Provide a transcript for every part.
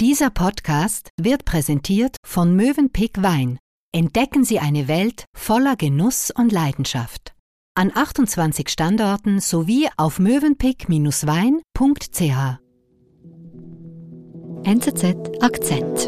Dieser Podcast wird präsentiert von Mövenpick Wein. Entdecken Sie eine Welt voller Genuss und Leidenschaft. An 28 Standorten sowie auf mövenpick-wein.ch. NZZ Akzent.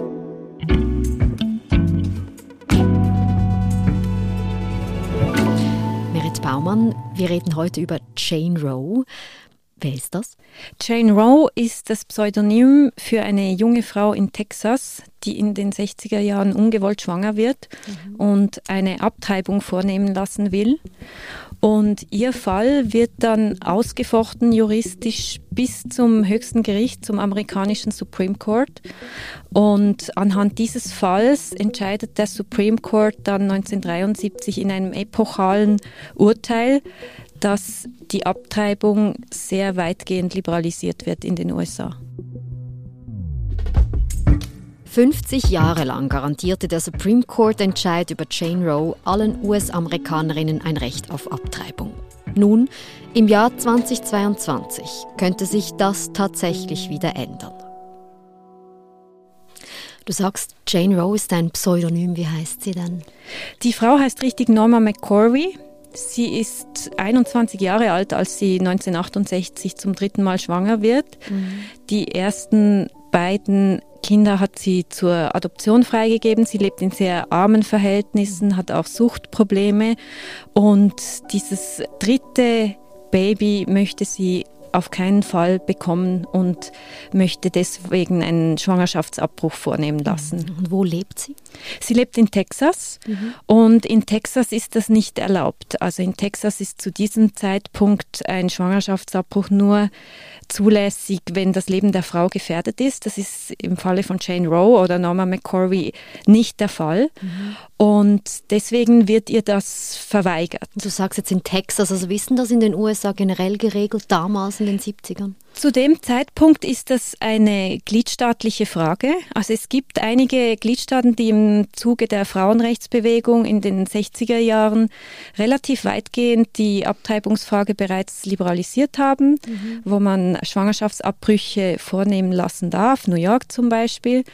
Merit Baumann, wir reden heute über Jane Roe. Wer ist das? Jane Roe ist das Pseudonym für eine junge Frau in Texas, die in den 60er Jahren ungewollt schwanger wird und eine Abtreibung vornehmen lassen will. Und ihr Fall wird dann ausgefochten juristisch bis zum höchsten Gericht, zum amerikanischen Supreme Court. Und anhand dieses Falls entscheidet der Supreme Court dann 1973 in einem epochalen Urteil, dass die Abtreibung sehr weitgehend liberalisiert wird in den USA. 50 Jahre lang garantierte der Supreme Court-Entscheid über Jane Roe allen US-Amerikanerinnen ein Recht auf Abtreibung. Nun, im Jahr 2022, könnte sich das tatsächlich wieder ändern. Du sagst, Jane Roe ist ein Pseudonym. Wie heißt sie denn? Die Frau heißt richtig Norma McCorvey. Sie ist 21 Jahre alt, als sie 1968 zum 3. Mal schwanger wird. Die ersten beiden Kinder hat sie zur Adoption freigegeben. Sie lebt in sehr armen Verhältnissen, hat auch Suchtprobleme. Und dieses dritte Baby möchte sie auf keinen Fall bekommen und möchte deswegen einen Schwangerschaftsabbruch vornehmen lassen. Und wo lebt sie? Sie lebt in Texas und in Texas ist das nicht erlaubt. Also in Texas ist zu diesem Zeitpunkt ein Schwangerschaftsabbruch nur zulässig, wenn das Leben der Frau gefährdet ist. Das ist im Falle von Jane Roe oder Norma McCorvey nicht der Fall. Und deswegen wird ihr das verweigert. Du sagst jetzt in Texas, also wie ist denn das in den USA generell geregelt, damals in den 70ern? Zu dem Zeitpunkt ist das eine gliedstaatliche Frage. Also es gibt einige Gliedstaaten, die im Zuge der Frauenrechtsbewegung in den 60er Jahren relativ weitgehend die Abtreibungsfrage bereits liberalisiert haben, wo man Schwangerschaftsabbrüche vornehmen lassen darf, New York zum Beispiel.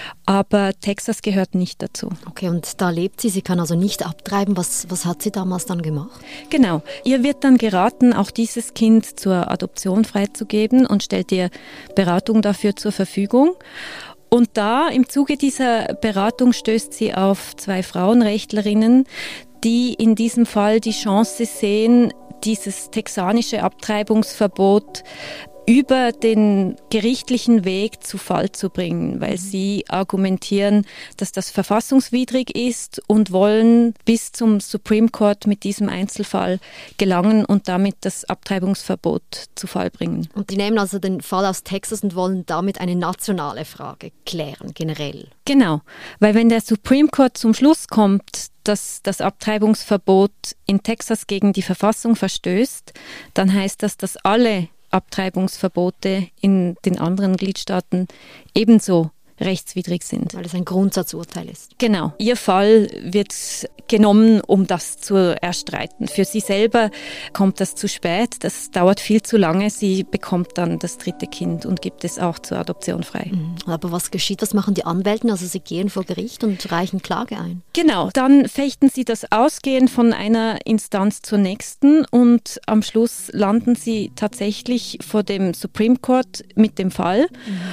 Aber Texas gehört nicht dazu. Okay, und da lebt sie. Sie kann also nicht abtreiben. Was hat sie damals dann gemacht? Genau. Ihr wird dann geraten, auch dieses Kind zur Adoption freizugeben und stellt ihr Beratung dafür zur Verfügung. Und da im Zuge dieser Beratung stößt sie auf zwei Frauenrechtlerinnen, die in diesem Fall die Chance sehen, dieses texanische Abtreibungsverbot über den gerichtlichen Weg zu Fall zu bringen, weil sie argumentieren, dass das verfassungswidrig ist und wollen bis zum Supreme Court mit diesem Einzelfall gelangen und damit das Abtreibungsverbot zu Fall bringen. Und die nehmen also den Fall aus Texas und wollen damit eine nationale Frage klären, generell. Genau, weil wenn der Supreme Court zum Schluss kommt, dass das Abtreibungsverbot in Texas gegen die Verfassung verstößt, dann heißt das, dass alle Abtreibungsverbote in den anderen Gliedstaaten ebenso rechtswidrig sind. Weil es ein Grundsatzurteil ist. Genau. Ihr Fall wird genommen, um das zu erstreiten. Für sie selber kommt das zu spät. Das dauert viel zu lange. Sie bekommt dann das dritte Kind und gibt es auch zur Adoption frei. Aber was geschieht? Was machen die Anwälten? Also sie gehen vor Gericht und reichen Klage ein? Genau. Dann fechten sie das Ausgehen von einer Instanz zur nächsten und am Schluss landen sie tatsächlich vor dem Supreme Court mit dem Fall.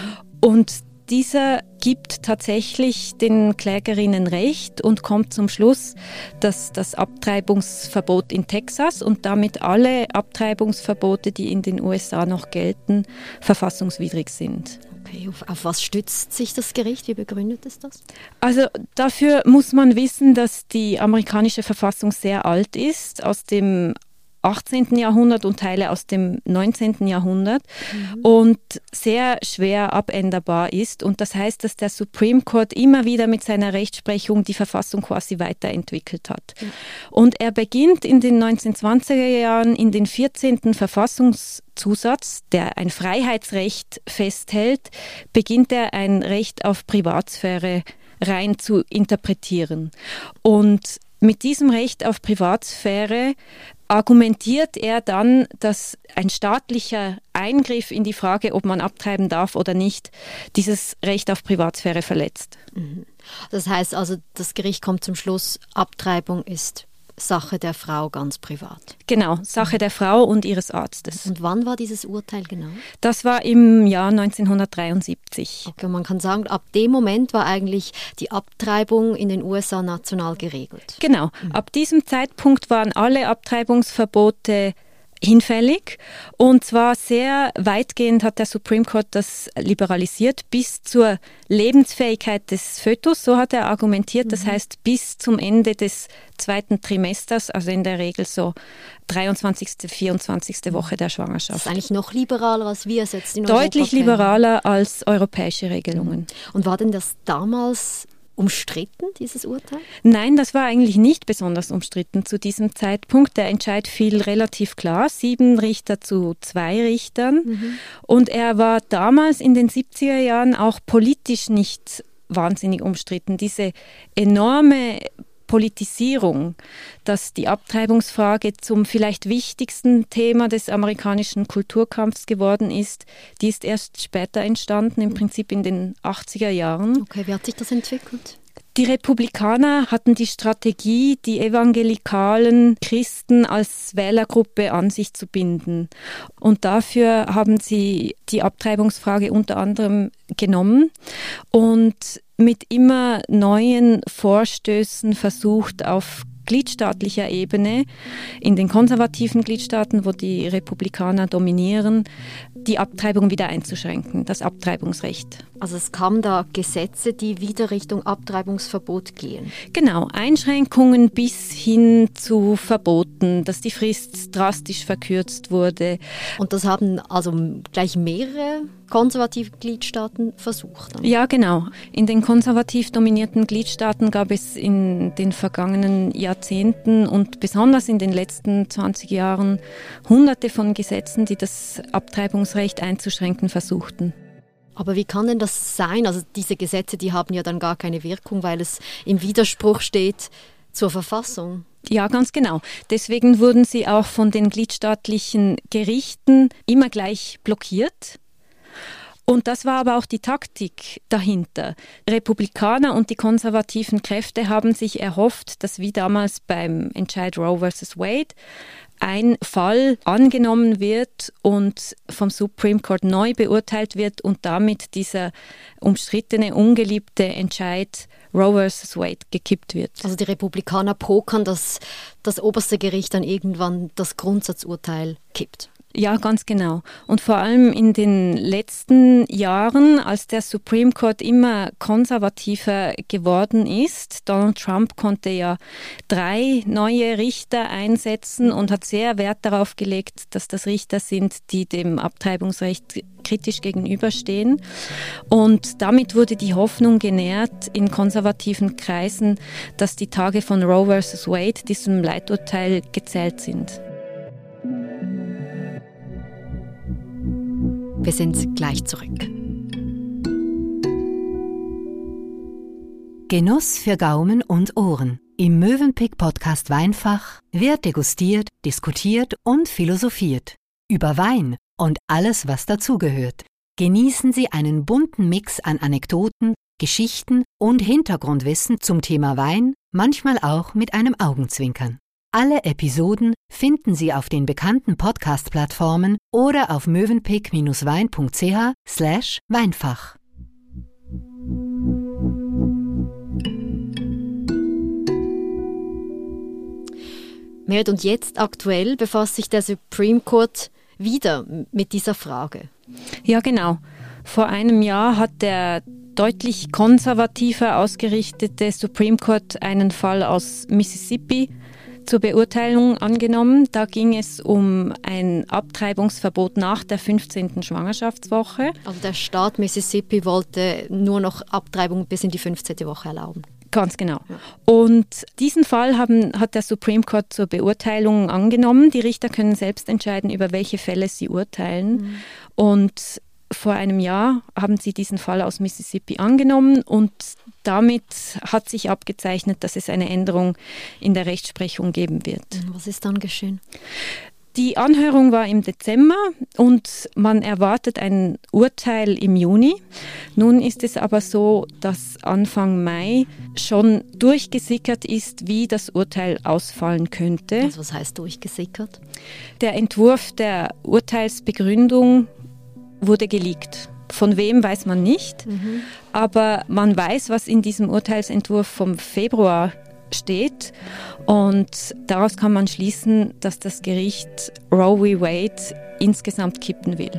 Und dieser gibt tatsächlich den Klägerinnen Recht und kommt zum Schluss, dass das Abtreibungsverbot in Texas und damit alle Abtreibungsverbote, die in den USA noch gelten, verfassungswidrig sind. Okay, auf was stützt sich das Gericht? Wie begründet es das? Also dafür muss man wissen, dass die amerikanische Verfassung sehr alt ist, aus dem 18. Jahrhundert und Teile aus dem 19. Jahrhundert und sehr schwer abänderbar ist. Und das heißt, dass der Supreme Court immer wieder mit seiner Rechtsprechung die Verfassung quasi weiterentwickelt hat. Und er beginnt in den 1920er Jahren in den 14. Verfassungszusatz, der ein Freiheitsrecht festhält, beginnt er ein Recht auf Privatsphäre rein zu interpretieren. Und mit diesem Recht auf Privatsphäre argumentiert er dann, dass ein staatlicher Eingriff in die Frage, ob man abtreiben darf oder nicht, dieses Recht auf Privatsphäre verletzt. Das heißt also, das Gericht kommt zum Schluss, Abtreibung ist Sache der Frau ganz privat. Genau, Sache der Frau und ihres Arztes. Und wann war dieses Urteil genau? Das war im Jahr 1973. Okay, man kann sagen, ab dem Moment war eigentlich die Abtreibung in den USA national geregelt. Genau, ab diesem Zeitpunkt waren alle Abtreibungsverbote hinfällig und zwar sehr weitgehend hat der Supreme Court das liberalisiert bis zur Lebensfähigkeit des Fötus, so hat er argumentiert, das heißt bis zum Ende des 2. Trimesters, also in der Regel so 23., 24. Woche der Schwangerschaft. Das ist eigentlich noch liberaler, als wir es jetzt in Europa Deutlich kennen. liberaler als europäische Regelungen. Und war denn das damals umstritten, dieses Urteil? Nein, das war eigentlich nicht besonders umstritten zu diesem Zeitpunkt. Der Entscheid fiel relativ klar, 7 Richter zu 2 Richtern. Und er war damals in den 70er Jahren auch politisch nicht wahnsinnig umstritten. Diese enorme Politisierung, dass die Abtreibungsfrage zum vielleicht wichtigsten Thema des amerikanischen Kulturkampfs geworden ist, die ist erst später entstanden, im Prinzip in den 80er Jahren. Okay, wie hat sich das entwickelt? Die Republikaner hatten die Strategie, die evangelikalen Christen als Wählergruppe an sich zu binden. Und dafür haben sie die Abtreibungsfrage unter anderem genommen und mit immer neuen Vorstößen versucht, auf gliedstaatlicher Ebene, in den konservativen Gliedstaaten, wo die Republikaner dominieren, die Abtreibung wieder einzuschränken, das Abtreibungsrecht. Also es kamen da Gesetze, die wieder Richtung Abtreibungsverbot gehen. Genau, Einschränkungen bis hin zu Verboten, dass die Frist drastisch verkürzt wurde. Und das haben also gleich mehrere konservative Gliedstaaten versucht. Dann. Ja, genau. In den konservativ dominierten Gliedstaaten gab es in den vergangenen Jahrzehnten und besonders in den letzten 20 Jahren Hunderte von Gesetzen, die das Abtreibungsrecht einzuschränken versuchten. Aber wie kann denn das sein? Also diese Gesetze, die haben ja dann gar keine Wirkung, weil es im Widerspruch steht zur Verfassung. Ja, ganz genau. Deswegen wurden sie auch von den gliedstaatlichen Gerichten immer gleich blockiert. Und das war aber auch die Taktik dahinter. Republikaner und die konservativen Kräfte haben sich erhofft, dass wie damals beim Entscheid Roe vs. Wade ein Fall angenommen wird und vom Supreme Court neu beurteilt wird und damit dieser umstrittene, ungeliebte Entscheid Roe vs. Wade gekippt wird. Also die Republikaner pokern, dass das oberste Gericht dann irgendwann das Grundsatzurteil kippt. Ja, ganz genau. Und vor allem in den letzten Jahren, als der Supreme Court immer konservativer geworden ist, Donald Trump konnte ja 3 neue Richter einsetzen und hat sehr Wert darauf gelegt, dass das Richter sind, die dem Abtreibungsrecht kritisch gegenüberstehen. Und damit wurde die Hoffnung genährt in konservativen Kreisen, dass die Tage von Roe vs. Wade, diesem Leiturteil, gezählt sind. Wir sind gleich zurück. Genuss für Gaumen und Ohren. Im Mövenpick-Podcast Weinfach wird degustiert, diskutiert und philosophiert. Über Wein und alles, was dazugehört. Genießen Sie einen bunten Mix an Anekdoten, Geschichten und Hintergrundwissen zum Thema Wein, manchmal auch mit einem Augenzwinkern. Alle Episoden finden Sie auf den bekannten Podcast-Plattformen oder auf mövenpick-wein.ch/Weinfach. Merit, und jetzt aktuell befasst sich der Supreme Court wieder mit dieser Frage. Ja, genau. Vor einem Jahr hat der deutlich konservativer ausgerichtete Supreme Court einen Fall aus Mississippi zur Beurteilung angenommen. Da ging es um ein Abtreibungsverbot nach der 15. Schwangerschaftswoche. Also der Staat Mississippi wollte nur noch Abtreibung bis in die 15. Woche erlauben. Ganz genau. Und diesen Fall hat der Supreme Court zur Beurteilung angenommen. Die Richter können selbst entscheiden, über welche Fälle sie urteilen. Und vor einem Jahr haben sie diesen Fall aus Mississippi angenommen und damit hat sich abgezeichnet, dass es eine Änderung in der Rechtsprechung geben wird. Was ist dann geschehen? Die Anhörung war im Dezember und man erwartet ein Urteil im Juni. Nun ist es aber so, dass Anfang Mai schon durchgesickert ist, wie das Urteil ausfallen könnte. Also was heißt durchgesickert? Der Entwurf der Urteilsbegründung wurde geleakt. Von wem weiß man nicht, aber man weiß, was in diesem Urteilsentwurf vom Februar steht und daraus kann man schließen, dass das Gericht Roe v. Wade insgesamt kippen will.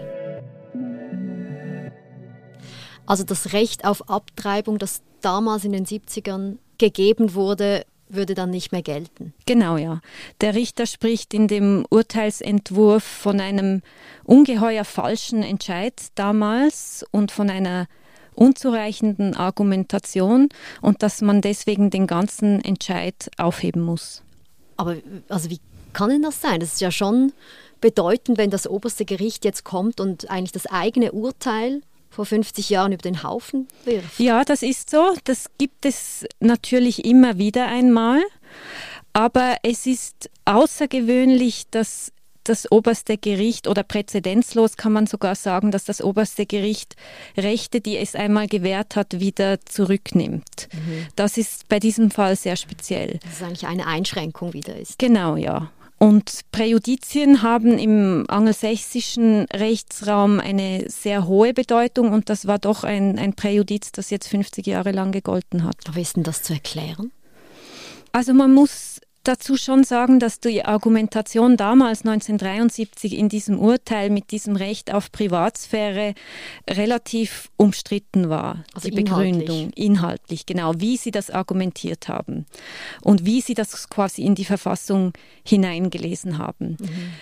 Also das Recht auf Abtreibung, das damals in den 70ern gegeben wurde, würde dann nicht mehr gelten. Genau, ja. Der Richter spricht in dem Urteilsentwurf von einem ungeheuer falschen Entscheid damals und von einer unzureichenden Argumentation und dass man deswegen den ganzen Entscheid aufheben muss. Aber also wie kann denn das sein? Das ist ja schon bedeutend, wenn das oberste Gericht jetzt kommt und eigentlich das eigene Urteil vor 50 Jahren über den Haufen wirft. Ja, das ist so. Das gibt es natürlich immer wieder einmal. Aber es ist außergewöhnlich, dass das oberste Gericht oder präzedenzlos kann man sogar sagen, dass das oberste Gericht Rechte, die es einmal gewährt hat, wieder zurücknimmt. Das ist bei diesem Fall sehr speziell. Dass es eigentlich eine Einschränkung wieder ist. Genau, ja. Und Präjudizien haben im angelsächsischen Rechtsraum eine sehr hohe Bedeutung und das war doch ein Präjudiz, das jetzt 50 Jahre lang gegolten hat. Aber wie ist denn das zu erklären? Also man muss dazu schon sagen, dass die Argumentation damals 1973 in diesem Urteil mit diesem Recht auf Privatsphäre relativ umstritten war. Also die Begründung, inhaltlich, genau, wie sie das argumentiert haben und wie sie das quasi in die Verfassung hineingelesen haben.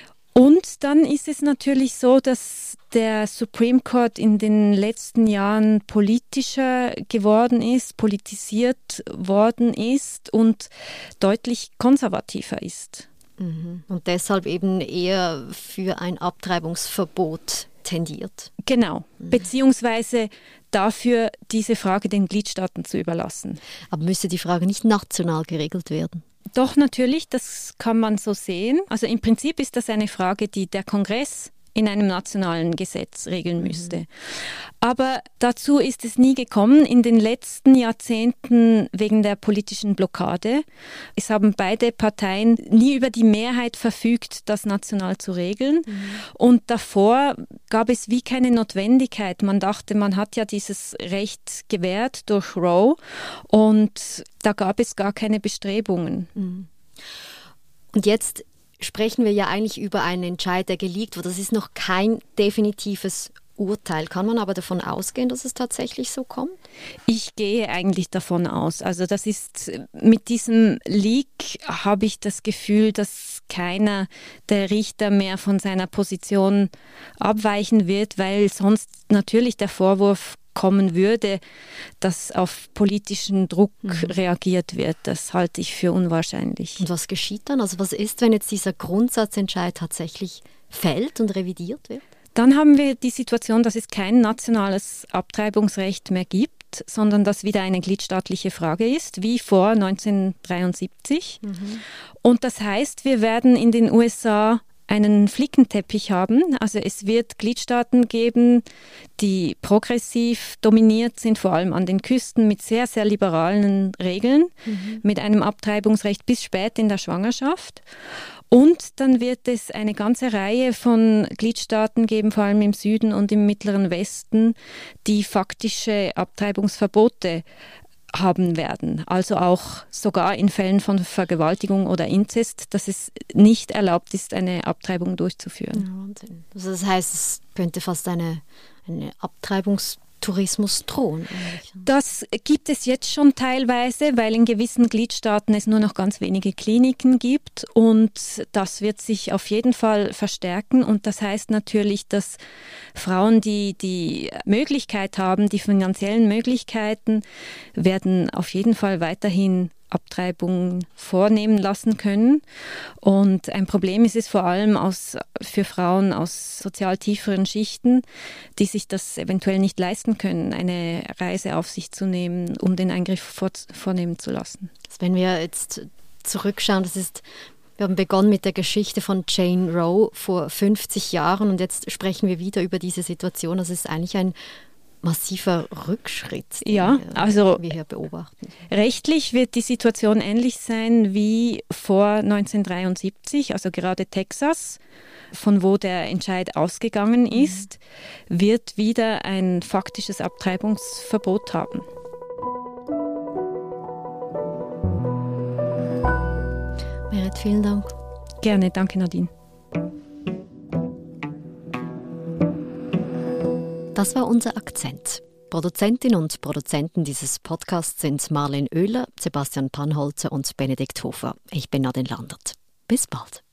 Und dann ist es natürlich so, dass der Supreme Court in den letzten Jahren politischer geworden ist, politisiert worden ist und deutlich konservativer ist. Und deshalb eben eher für ein Abtreibungsverbot tendiert. Genau, beziehungsweise dafür, diese Frage den Gliedstaaten zu überlassen. Aber müsste die Frage nicht national geregelt werden? Doch, natürlich, das kann man so sehen. Also im Prinzip ist das eine Frage, die der Kongress in einem nationalen Gesetz regeln müsste. Aber dazu ist es nie gekommen in den letzten Jahrzehnten wegen der politischen Blockade. Es haben beide Parteien nie über die Mehrheit verfügt, das national zu regeln. Und davor gab es wie keine Notwendigkeit. Man dachte, man hat ja dieses Recht gewährt durch Roe und da gab es gar keine Bestrebungen. Und jetzt sprechen wir ja eigentlich über einen Entscheid, der geleakt wurde. Das ist noch kein definitives Urteil. Kann man aber davon ausgehen, dass es tatsächlich so kommt? Ich gehe eigentlich davon aus. Also das ist, mit diesem Leak habe ich das Gefühl, dass keiner der Richter mehr von seiner Position abweichen wird, weil sonst natürlich der Vorwurf kommen würde, dass auf politischen Druck reagiert wird. Das halte ich für unwahrscheinlich. Und was geschieht dann? Also was ist, wenn jetzt dieser Grundsatzentscheid tatsächlich fällt und revidiert wird? Dann haben wir die Situation, dass es kein nationales Abtreibungsrecht mehr gibt, sondern dass wieder eine gliedstaatliche Frage ist, wie vor 1973. Und das heißt, wir werden in den USA einen Flickenteppich haben. Also es wird Gliedstaaten geben, die progressiv dominiert sind, vor allem an den Küsten mit sehr, sehr liberalen Regeln, mit einem Abtreibungsrecht bis spät in der Schwangerschaft. Und dann wird es eine ganze Reihe von Gliedstaaten geben, vor allem im Süden und im Mittleren Westen, die faktische Abtreibungsverbote haben werden. Also auch sogar in Fällen von Vergewaltigung oder Inzest, dass es nicht erlaubt ist, eine Abtreibung durchzuführen. Ja, Wahnsinn. Also das heißt, es könnte fast eine Abtreibungstourismus drohen. Eigentlich. Das gibt es jetzt schon teilweise, weil in gewissen Gliedstaaten es nur noch ganz wenige Kliniken gibt und das wird sich auf jeden Fall verstärken und das heißt natürlich, dass Frauen, die die Möglichkeit haben, die finanziellen Möglichkeiten, werden auf jeden Fall weiterhin Abtreibung vornehmen lassen können. Und ein Problem ist es vor allem für Frauen aus sozial tieferen Schichten, die sich das eventuell nicht leisten können, eine Reise auf sich zu nehmen, um den Eingriff vornehmen zu lassen. Wenn wir jetzt zurückschauen, wir haben begonnen mit der Geschichte von Jane Roe vor 50 Jahren und jetzt sprechen wir wieder über diese Situation. Das ist eigentlich ein massiver Rückschritt, den wir hier beobachten. Rechtlich wird die Situation ähnlich sein wie vor 1973, also gerade Texas, von wo der Entscheid ausgegangen ist, wird wieder ein faktisches Abtreibungsverbot haben. Merit, vielen Dank. Gerne, danke Nadine. Das war unser Akzent. Produzentin und Produzenten dieses Podcasts sind Marlene Oehler, Sebastian Panholzer und Benedikt Hofer. Ich bin Nadine Landert. Bis bald.